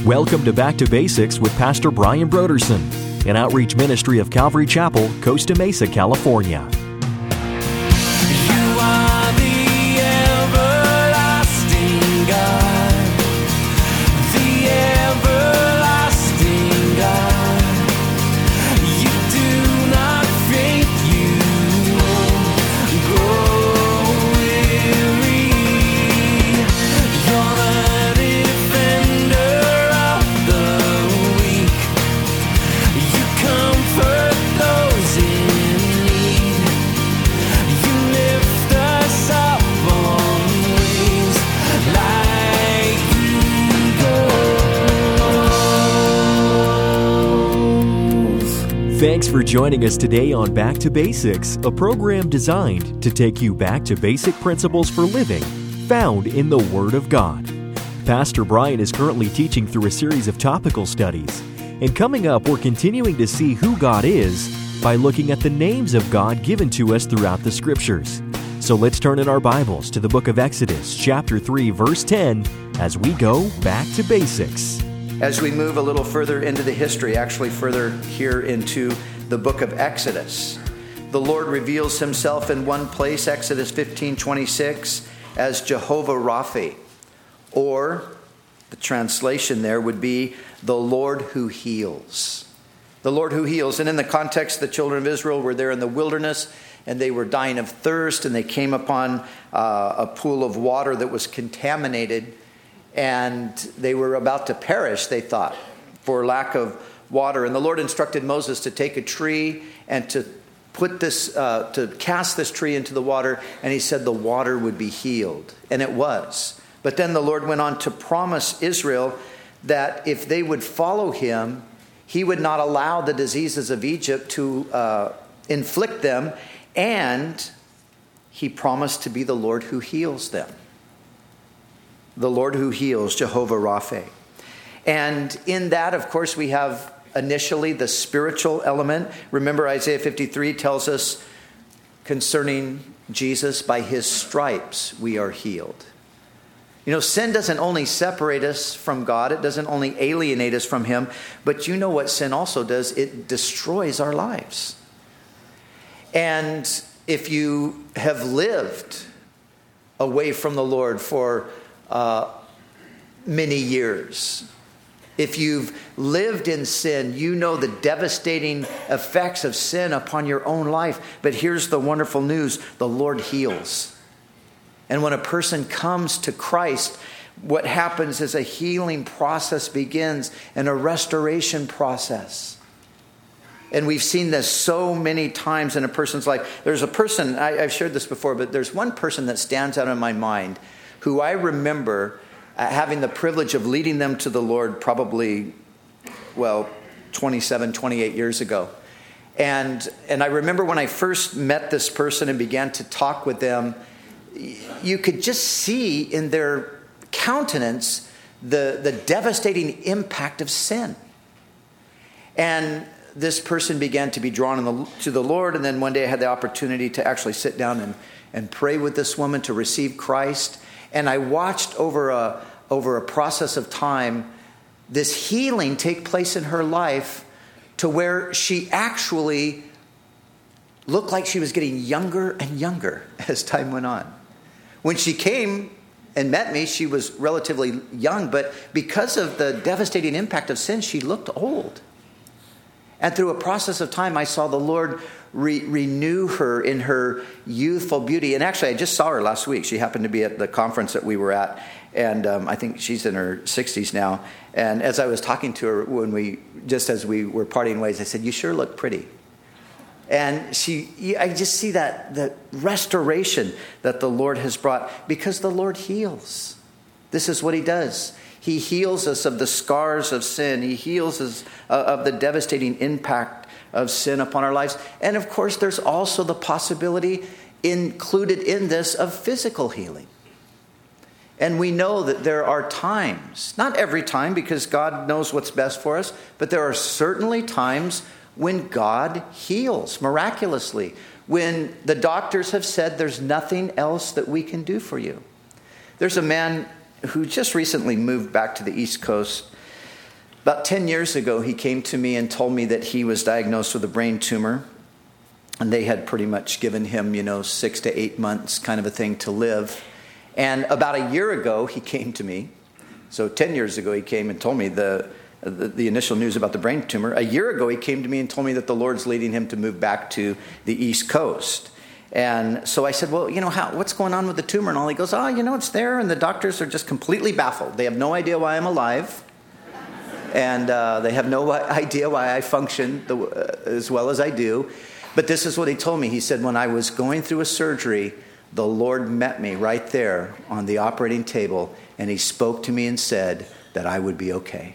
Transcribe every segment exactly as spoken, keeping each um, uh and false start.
Welcome to Back to Basics with Pastor Brian Broderson, an outreach ministry of Calvary Chapel, Costa Mesa, California. You are the everlasting God, the everlasting God. You do not faint, you won't grow weary. You're the defender of the weak. You comfort those in need. You lift us up on wings like eagles. Thanks for joining us today on Back to Basics, a program designed to take you back to basic principles for living found in the Word of God. Pastor Brian is currently teaching through a series of topical studies, and coming up, we're continuing to see who God is by looking at the names of God given to us throughout the Scriptures. So let's turn in our Bibles to the book of Exodus, chapter three, verse ten, as we go back to basics. As we move a little further into the history, actually further here into the book of Exodus, the Lord reveals himself in one place, Exodus fifteen twenty-six, as Jehovah Rapha, or the translation there would be the Lord who heals. The Lord who heals. And in the context, the children of Israel were there in the wilderness, and they were dying of thirst, and they came upon uh, a pool of water that was contaminated, and they were about to perish, they thought, for lack of water. And the Lord instructed Moses to take a tree and to put this, uh, to cast this tree into the water, and he said the water would be healed. And it was. But then the Lord went on to promise Israel that if they would follow him, he would not allow the diseases of Egypt to uh, inflict them, and he promised to be the Lord who heals them. The Lord who heals, Jehovah Rapha. And in that, of course, we have initially the spiritual element. Remember, Isaiah fifty-three tells us concerning Jesus, by his stripes we are healed. You know, sin doesn't only separate us from God, it doesn't only alienate us from him, but you know what sin also does? It destroys our lives. And if you have lived away from the Lord for uh, many years, if you've lived in sin, you know the devastating effects of sin upon your own life. But here's the wonderful news: the Lord heals. And when a person comes to Christ, what happens is a healing process begins and a restoration process. And we've seen this so many times in a person's life. There's a person, I, I've shared this before, but there's one person that stands out in my mind who I remember uh, having the privilege of leading them to the Lord probably, well, twenty-seven, twenty-eight years ago. And, and I remember when I first met this person and began to talk with them, you could just see in their countenance the, the devastating impact of sin. And this person began to be drawn in the, to the Lord. And then one day I had the opportunity to actually sit down and, and pray with this woman to receive Christ. And I watched over a, over a process of time this healing take place in her life, to where she actually looked like she was getting younger and younger as time went on. When she came and met me, she was relatively young, but because of the devastating impact of sin, she looked old. And through a process of time, I saw the Lord re- renew her in her youthful beauty. And actually, I just saw her last week. She happened to be at the conference that we were at, and um, I think she's in her sixties now. And as I was talking to her when we, just as we were parting ways, I said, "You sure look pretty." And she, I just see that, that restoration that the Lord has brought, because the Lord heals. This is what he does. He heals us of the scars of sin. He heals us of the devastating impact of sin upon our lives. And of course, there's also the possibility included in this of physical healing. And we know that there are times, not every time, because God knows what's best for us, but there are certainly times when God heals miraculously, when the doctors have said there's nothing else that we can do for you. There's a man who just recently moved back to the East Coast, About ten years ago, he came to me and told me that he was diagnosed with a brain tumor. And they had pretty much given him, you know, six to eight months kind of a thing to live. And about a year ago, he came to me. So ten years ago, he came and told me the, the, the initial news about the brain tumor. A year ago, he came to me and told me that the Lord's leading him to move back to the East Coast. And so I said, well, you know, how, what's going on with the tumor and all? He goes, oh, you know, it's there. And the doctors are just completely baffled. They have no idea why I'm alive. And uh, they have no idea why I function the, uh, as well as I do. But this is what he told me. He said, when I was going through a surgery, the Lord met me right there on the operating table, and he spoke to me and said that I would be okay.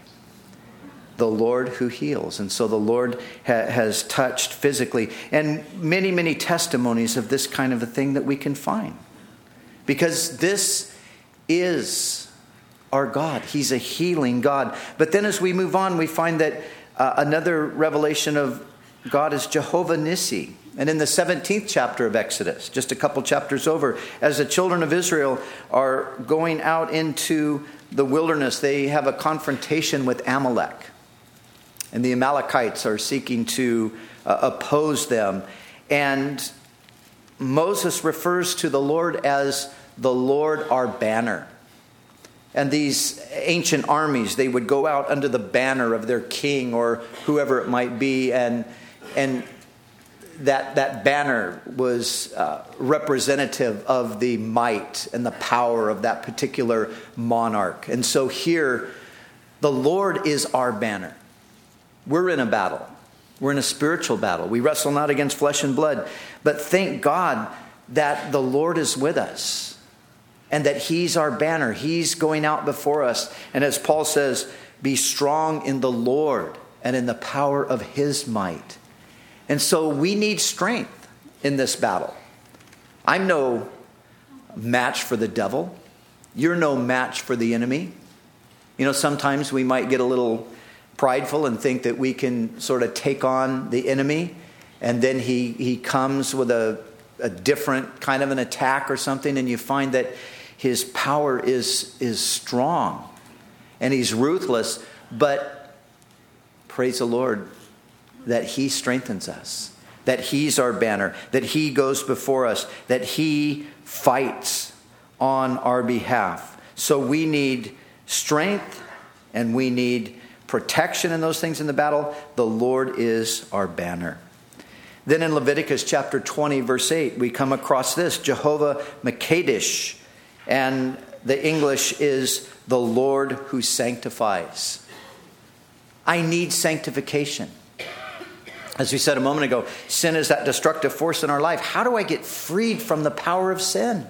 The Lord who heals. And so the Lord ha- has touched physically. And many, many testimonies of this kind of a thing that we can find. Because this is our God. He's a healing God. But then as we move on, we find that uh, another revelation of God is Jehovah Nissi. And in the seventeenth chapter of Exodus, just a couple chapters over, as the children of Israel are going out into the wilderness, they have a confrontation with Amalek. And the Amalekites are seeking to uh, oppose them. And Moses refers to the Lord as the Lord our banner. And these ancient armies, they would go out under the banner of their king or whoever it might be, and and that that banner was uh, representative of the might and the power of that particular monarch. And so here, the Lord is our banner. We're in a battle. We're in a spiritual battle. We wrestle not against flesh and blood, but thank God that the Lord is with us. And that he's our banner. He's going out before us. And as Paul says, be strong in the Lord and in the power of his might. And so we need strength in this battle. I'm no match for the devil. You're no match for the enemy. You know, sometimes we might get a little prideful and think that we can sort of take on the enemy. And then he, he comes with a, a different kind of an attack or something. And you find that his power is, is strong and he's ruthless, but praise the Lord that he strengthens us, that he's our banner, that he goes before us, that he fights on our behalf. So we need strength and we need protection in those things in the battle. The Lord is our banner. Then in Leviticus chapter twenty, verse eight, we come across this, Jehovah Mekadesh. And the English is the Lord who sanctifies. I need sanctification. As we said a moment ago, sin is that destructive force in our life. How do I get freed from the power of sin?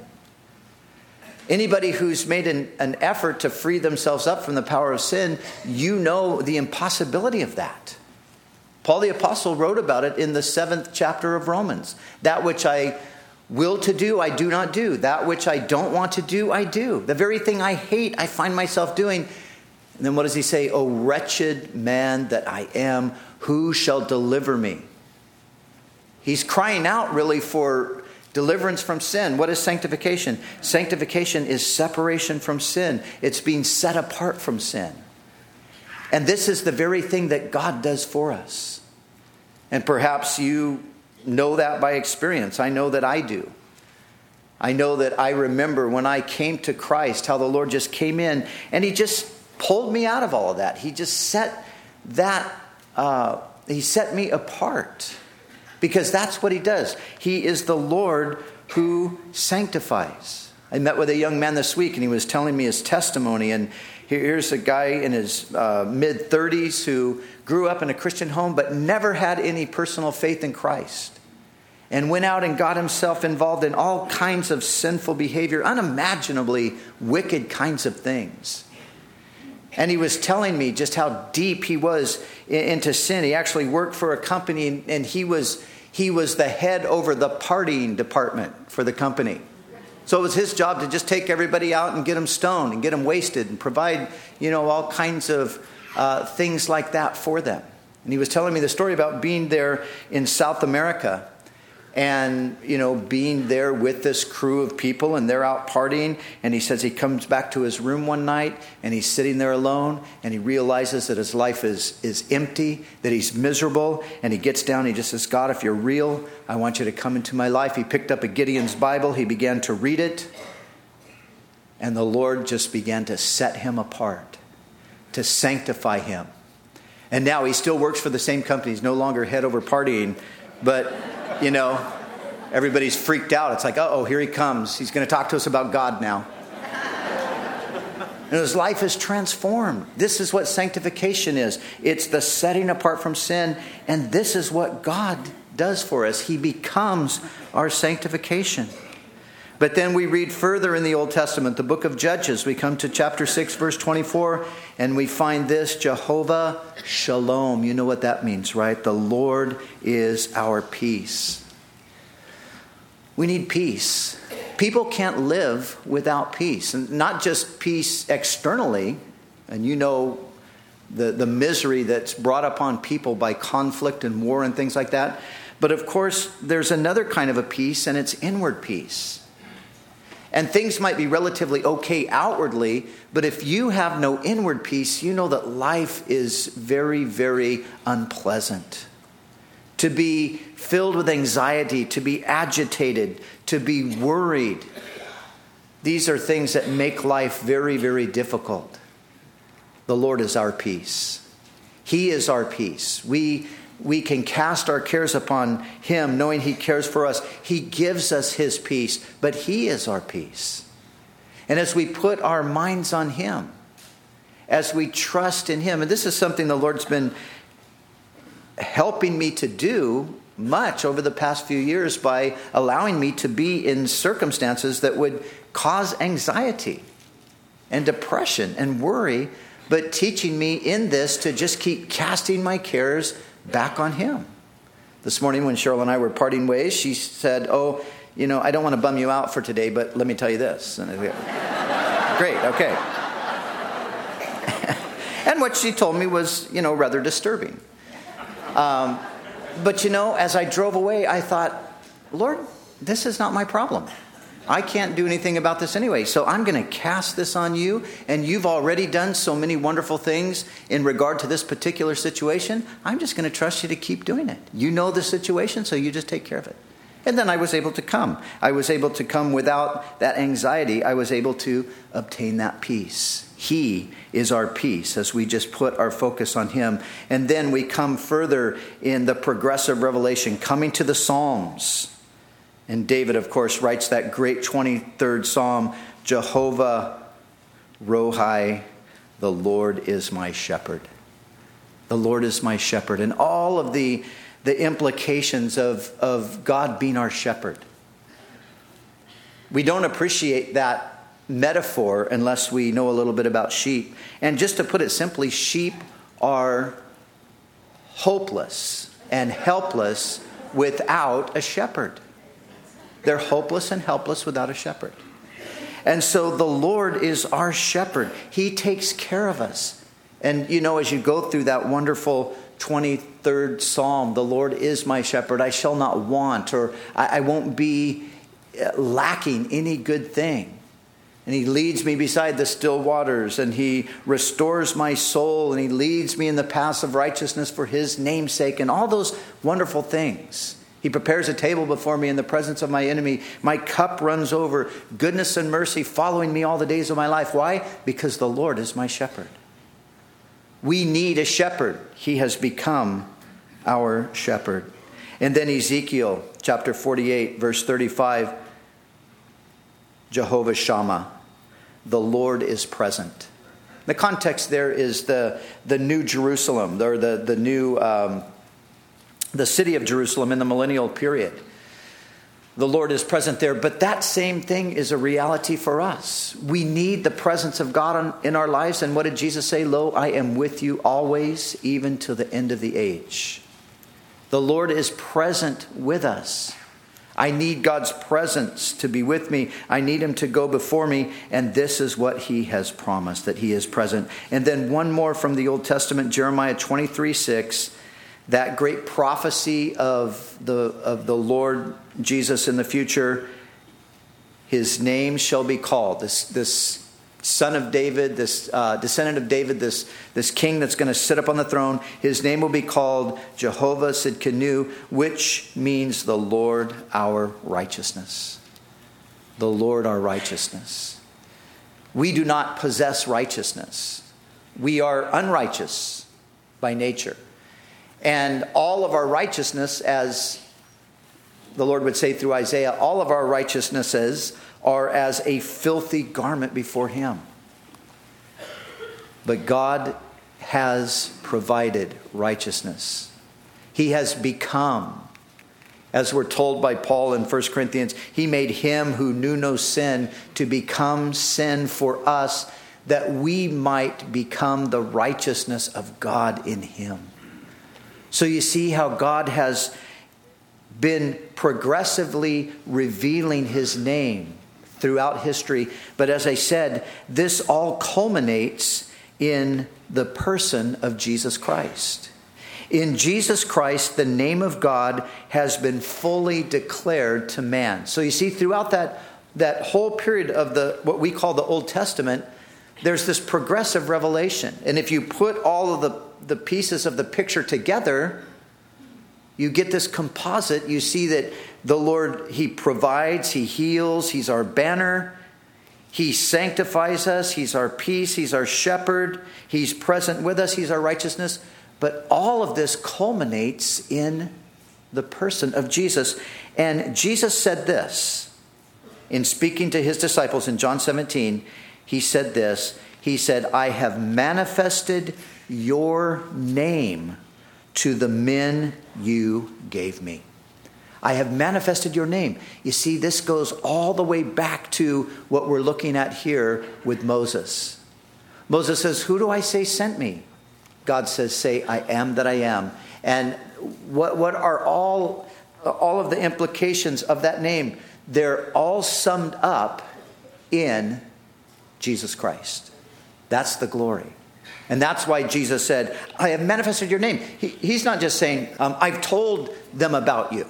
Anybody who's made an, an effort to free themselves up from the power of sin, you know the impossibility of that. Paul the Apostle wrote about it in the seventh chapter of Romans. That which I will to do, I do not do. That which I don't want to do, I do. The very thing I hate, I find myself doing. And then what does he say? O wretched man that I am, who shall deliver me? He's crying out really for deliverance from sin. What is sanctification? Sanctification is separation from sin. It's being set apart from sin. And this is the very thing that God does for us. And perhaps you know that by experience. I know that I do. I know that I remember when I came to Christ, how the Lord just came in and he just pulled me out of all of that. He just set that, uh, he set me apart because that's what he does. He is the Lord who sanctifies. I met with a young man this week and he was telling me his testimony, and here's a guy in his uh, mid thirties who grew up in a Christian home but never had any personal faith in Christ. And went out and got himself involved in all kinds of sinful behavior, unimaginably wicked kinds of things. And he was telling me just how deep he was into sin. He actually worked for a company, and he was he was the head over the partying department for the company. So it was his job to just take everybody out and get them stoned and get them wasted and provide, you know, all kinds of uh, things like that for them. And he was telling me the story about being there in South America. and, you know, being there with this crew of people, and they're out partying. And he says he comes back to his room one night, and he's sitting there alone, and he realizes that his life is, is empty, that he's miserable. And he gets down, and he just says, God, if you're real, I want you to come into my life. He picked up a Gideon's Bible. He began to read it. And the Lord just began to set him apart, to sanctify him. And now he still works for the same company. He's no longer head over partying. But, you know, everybody's freaked out. It's like, uh-oh, here he comes. He's going to talk to us about God now. And his life is transformed. This is what sanctification is. It's the setting apart from sin. And this is what God does for us. He becomes our sanctification. But then we read further in the Old Testament, the book of Judges. We come to chapter six, verse twenty-four, and we find this, Jehovah Shalom. You know what that means, right? The Lord is our peace. We need peace. People can't live without peace. And not just peace externally. And you know the, the misery that's brought upon people by conflict and war and things like that. But of course, there's another kind of a peace, and it's inward peace. And things might be relatively okay outwardly, but if you have no inward peace, you know that life is very, very unpleasant. To be filled with anxiety, to be agitated, to be worried. These are things that make life very, very difficult. The Lord is our peace. He is our peace. We We can cast our cares upon him, knowing he cares for us. He gives us his peace, but he is our peace. And as we put our minds on him, as we trust in him, and this is something the Lord's been helping me to do much over the past few years by allowing me to be in circumstances that would cause anxiety and depression and worry, but teaching me in this to just keep casting my cares back on him. This morning when Cheryl and I were parting ways, she said, oh, you know, I don't want to bum you out for today, but let me tell you this. And I go, great, okay. And what she told me was, you know, rather disturbing. Um, but, you know, as I drove away, I thought, Lord, this is not my problem. I can't do anything about this anyway. So I'm going to cast this on you. And you've already done so many wonderful things in regard to this particular situation. I'm just going to trust you to keep doing it. You know the situation, so you just take care of it. And then I was able to come. I was able to come without that anxiety. I was able to obtain that peace. He is our peace as we just put our focus on him. And then we come further in the progressive revelation, coming to the Psalms. And David, of course, writes that great twenty-third Psalm, Jehovah Rohi, the Lord is my shepherd. The Lord is my shepherd. And all of the, the implications of, of God being our shepherd. We don't appreciate that metaphor unless we know a little bit about sheep. And just to put it simply, sheep are hopeless and helpless without a shepherd. They're hopeless and helpless without a shepherd. And so the Lord is our shepherd. He takes care of us. And you know, as you go through that wonderful twenty-third Psalm, the Lord is my shepherd. I shall not want, or I, I won't be lacking any good thing. And he leads me beside the still waters, and he restores my soul, and he leads me in the paths of righteousness for his name's sake, and all those wonderful things. He prepares a table before me in the presence of my enemy. My cup runs over. Goodness and mercy following me all the days of my life. Why? Because the Lord is my shepherd. We need a shepherd. He has become our shepherd. And then Ezekiel chapter forty-eight, verse thirty-five. Jehovah Shammah. The Lord is present. The context there is the, the New Jerusalem, or the, the new... Um, the city of Jerusalem in the millennial period. The Lord is present there, but that same thing is a reality for us. We need the presence of God in our lives. And what did Jesus say? Lo, I am with you always, even to the end of the age. The Lord is present with us. I need God's presence to be with me. I need him to go before me. And this is what he has promised, that he is present. And then one more from the Old Testament, Jeremiah twenty-three six. that great prophecy of the, of the Lord Jesus in the future, his name shall be called. This, this son of David, this uh, descendant of David, this, this king that's going to sit up on the throne, his name will be called Jehovah Sidkenu, which means the Lord our righteousness. The Lord our righteousness. We do not possess righteousness. We are unrighteous by nature. And all of our righteousness, as the Lord would say through Isaiah, all of our righteousnesses are as a filthy garment before him. But God has provided righteousness. He has become, as we're told by Paul in First Corinthians, he made him who knew no sin to become sin for us, that we might become the righteousness of God in him. So you see how God has been progressively revealing his name throughout history. But as I said, this all culminates in the person of Jesus Christ. In Jesus Christ, the name of God has been fully declared to man. So you see, throughout that, that whole period of the what we call the Old Testament, there's this progressive revelation. And if you put all of the, the pieces of the picture together, you get this composite. You see that the Lord, he provides, he heals, he's our banner. He sanctifies us, he's our peace, he's our shepherd, he's present with us, he's our righteousness. But all of this culminates in the person of Jesus. And Jesus said this in speaking to his disciples in John seventeen. He said this. He said, I have manifested your name to the men you gave me. I have manifested your name. You see, this goes all the way back to what we're looking at here with Moses. Moses says, who do I say sent me? God says, say, I am that I am. And what, what are all, all of the implications of that name? They're all summed up in Jesus Christ. That's the glory. And that's why Jesus said, I have manifested your name. He, he's not just saying, um, I've told them about you.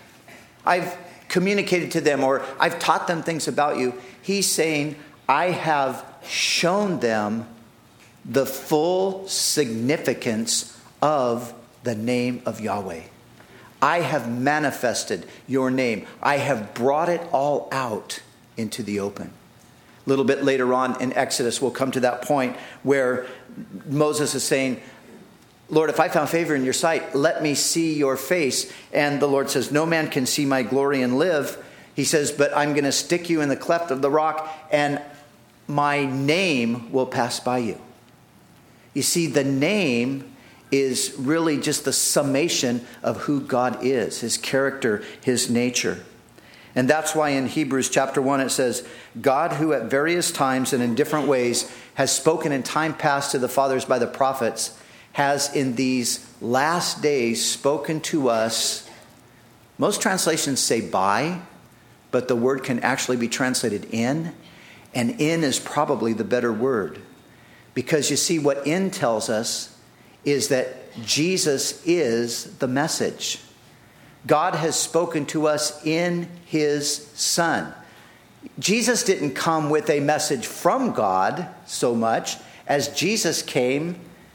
I've communicated to them, or I've taught them things about you. He's saying, I have shown them the full significance of the name of Yahweh. I have manifested your name. I have brought it all out into the open. A little bit later on in Exodus, we'll come to that point where Moses is saying, Lord, if I found favor in your sight, let me see your face. And the Lord says, no man can see my glory and live. He says, but I'm going to stick you in the cleft of the rock, and my name will pass by you. You see, the name is really just the summation of who God is, his character, his nature. And that's why in Hebrews chapter one it says, God, who at various times and in different ways has spoken in time past to the fathers by the prophets, has in these last days spoken to us. Most translations say by, but the word can actually be translated in. And in is probably the better word. Because you see, what in tells us is that Jesus is the message. God has spoken to us in his Son. Jesus didn't come with a message from God so much as Jesus came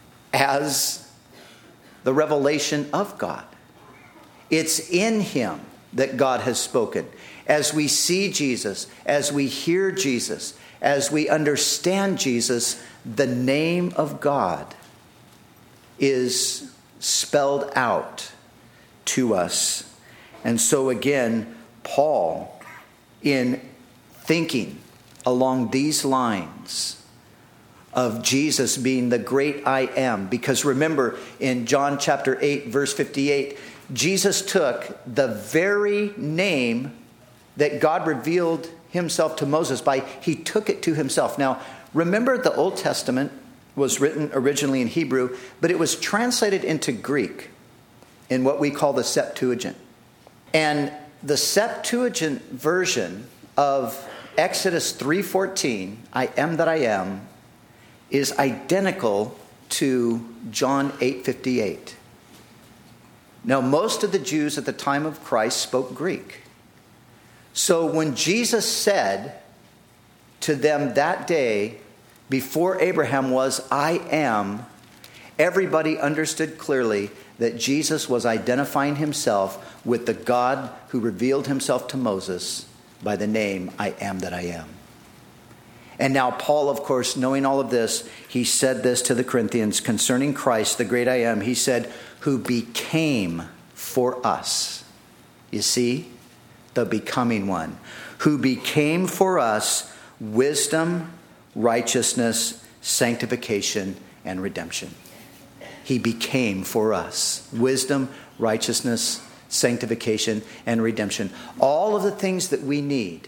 as the revelation of God. It's in him that God has spoken. As we see Jesus, as we hear Jesus, as we understand Jesus, the name of God is spelled out to us. And so again, Paul, in thinking along these lines of Jesus being the great I am, because remember in John chapter eight, verse fifty-eight, Jesus took the very name that God revealed himself to Moses by, he took it to himself. Now, remember the Old Testament was written originally in Hebrew, but it was translated into Greek in what we call the Septuagint. And the Septuagint version of Exodus three fourteen, I am that I am, is identical to John eight fifty-eight. Now, most of the Jews at the time of Christ spoke Greek. So when Jesus said to them that day, before Abraham was, I am, everybody understood clearly that Jesus was identifying himself with the God who revealed himself to Moses by the name, I am that I am. And now Paul, of course, knowing all of this, he said this to the Corinthians concerning Christ, the great I am. He said, who became for us. You see, the becoming one. Who became for us wisdom, righteousness, sanctification, and redemption. He became for us wisdom, righteousness, sanctification, and redemption. All of the things that we need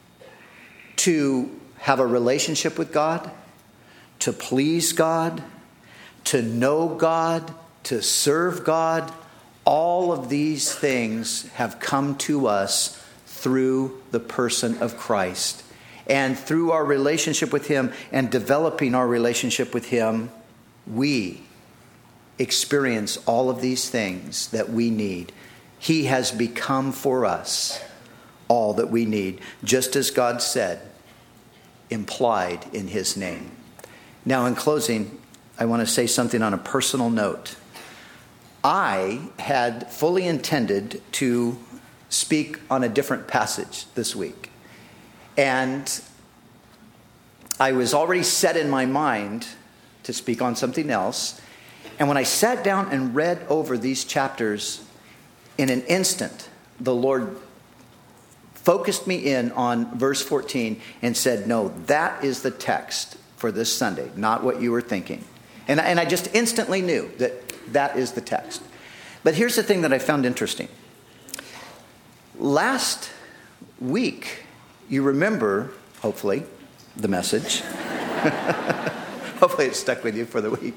to have a relationship with God, to please God, to know God, to serve God, all of these things have come to us through the person of Christ. And through our relationship with him and developing our relationship with him, we experience all of these things that we need. He has become for us all that we need, just as God said, implied in his name. Now, in closing, I want to say something on a personal note. I had fully intended to speak on a different passage this week. And I was already set in my mind to speak on something else. And when I sat down and read over these chapters, in an instant, the Lord focused me in on verse fourteen and said, no, that is the text for this Sunday, not what you were thinking. And, and I just instantly knew that that is the text. But here's the thing that I found interesting. Last week, you remember, hopefully, the message. Hopefully it stuck with you for the week.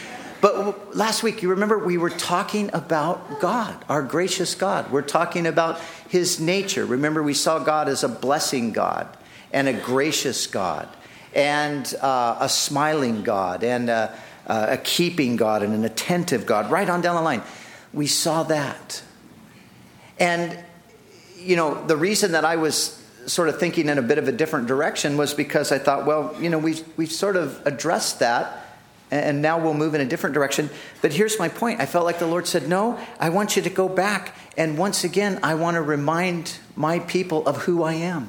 But last week, you remember we were talking about God, our gracious God. We're talking about his nature. Remember, we saw God as a blessing God and a gracious God and uh, a smiling God and a, a keeping God and an attentive God, right on down the line. We saw that. And, you know, the reason that I was sort of thinking in a bit of a different direction was because I thought, well, you know, we've, we've sort of addressed that. And now we'll move in a different direction. But here's my point. I felt like the Lord said, no, I want you to go back. And once again, I want to remind my people of who I am.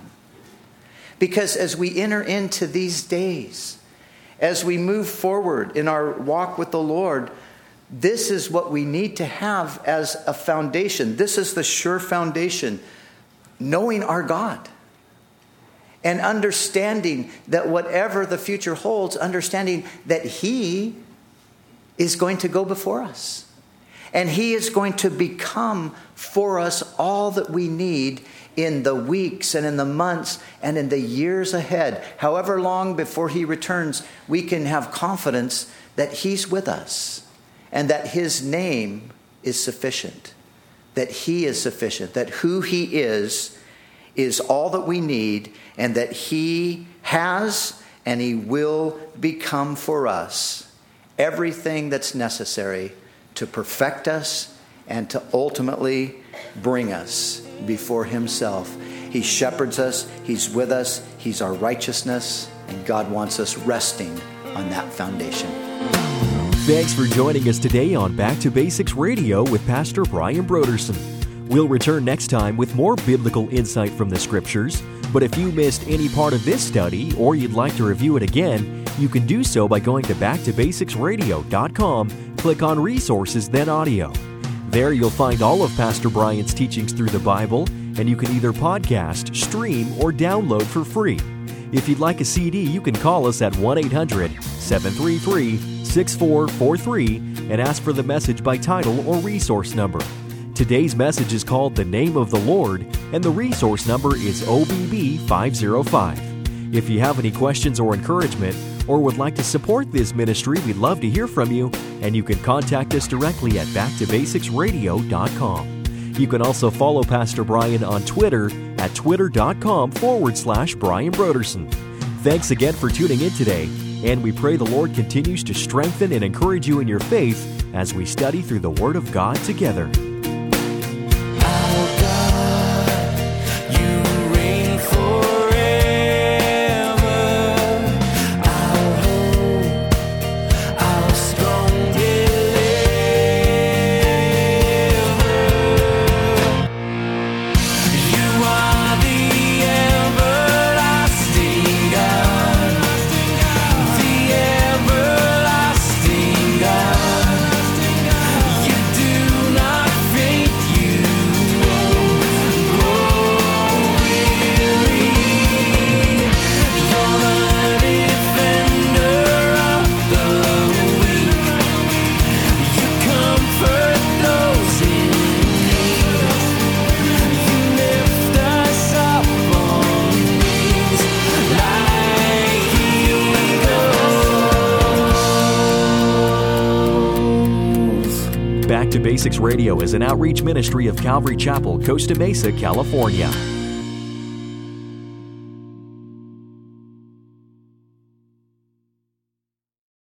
Because as we enter into these days, as we move forward in our walk with the Lord, this is what we need to have as a foundation. This is the sure foundation, knowing our God. And understanding that whatever the future holds, understanding that he is going to go before us. And he is going to become for us all that we need in the weeks and in the months and in the years ahead. However long before he returns, we can have confidence that he's with us and that his name is sufficient, that he is sufficient, that who he is is all that we need, and that he has and he will become for us everything that's necessary to perfect us and to ultimately bring us before himself. He shepherds us, he's with us, he's our righteousness, and God wants us resting on that foundation. Thanks for joining us today on Back to Basics Radio with Pastor Brian Broderson. We'll return next time with more biblical insight from the Scriptures. But if you missed any part of this study or you'd like to review it again, you can do so by going to back to basics radio dot com, click on Resources, then Audio. There you'll find all of Pastor Brian's teachings through the Bible, and you can either podcast, stream, or download for free. If you'd like a C D, you can call us at one eight hundred, seven three three, six four four three and ask for the message by title or resource number. Today's message is called The Name of the Lord, and the resource number is O B B five oh five. If you have any questions or encouragement, or would like to support this ministry, we'd love to hear from you, and you can contact us directly at back to basics radio dot com. You can also follow Pastor Brian on Twitter at twitter.com forward slash Brian Broderson. Thanks again for tuning in today, and we pray the Lord continues to strengthen and encourage you in your faith as we study through the Word of God together. Back to Basics Radio is an outreach ministry of Calvary Chapel, Costa Mesa, California.